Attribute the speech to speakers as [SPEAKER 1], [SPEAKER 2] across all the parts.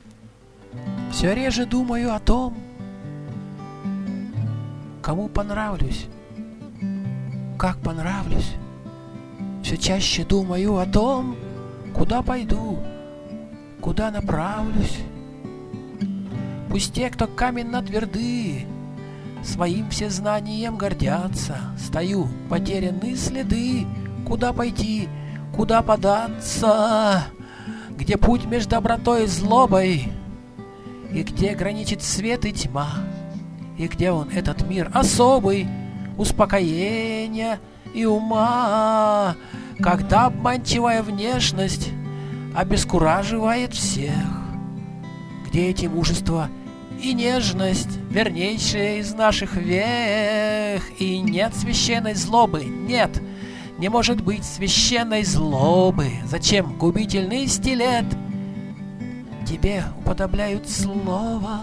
[SPEAKER 1] Все реже думаю о том, кому понравлюсь, как понравлюсь. Все чаще думаю о том, куда пойду, куда направлюсь. Пусть те, кто каменно тверды, своим всезнанием гордятся. Стою, потеряны следы, куда пойти, куда податься, где путь между добротой и злобой, и где граничит свет и тьма, и где он, этот мир особый, успокоения и ума, когда обманчивая внешность обескураживает всех, где эти мужество и нежность, вернейшие из наших век, и нет священной злобы, нет, не может быть священной злобы. Зачем губительный стилет тебе уподобляют слово?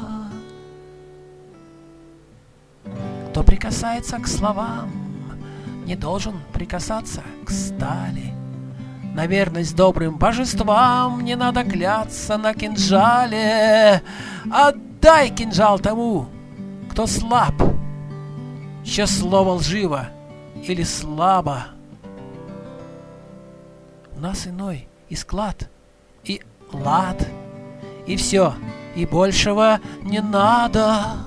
[SPEAKER 1] Кто прикасается к словам, не должен прикасаться к стали. На верность добрым божествам не надо кляться на кинжале. Отдай кинжал тому, кто слаб, чье слово лживо или слабо. У нас иной и склад, и лад, и все, и большего не надо.